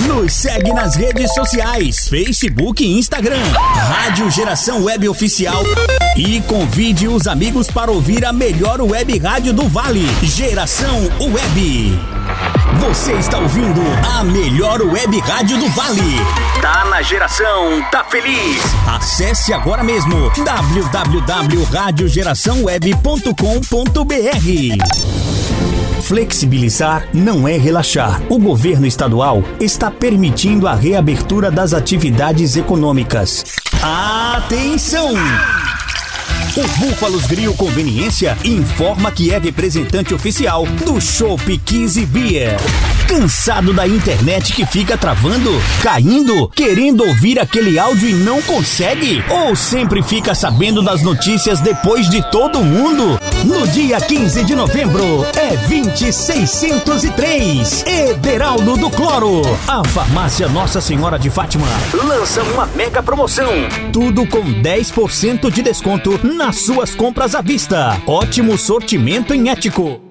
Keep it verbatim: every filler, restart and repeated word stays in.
Nos segue nas redes sociais, Facebook e Instagram, Rádio Geração Web Oficial, e convide os amigos para ouvir a melhor web rádio do Vale, Geração Web. Você está ouvindo a melhor web rádio do Vale. Tá na geração, tá feliz? Acesse agora mesmo w w w ponto rádio geração web ponto com ponto b r. Flexibilizar não é relaxar. O governo estadual está permitindo a reabertura das atividades econômicas. Atenção! O Búfalos Grill Conveniência informa que é representante oficial do Chopp Kizzy Beer. Cansado da internet que fica travando, caindo, querendo ouvir aquele áudio e não consegue? Ou sempre fica sabendo das notícias depois de todo mundo? No dia quinze de novembro, é vinte seiscentos e três, Ederaldo do Cloro. A farmácia Nossa Senhora de Fátima lança uma mega promoção. Tudo com dez por cento de desconto nas suas compras à vista. Ótimo sortimento em Ético.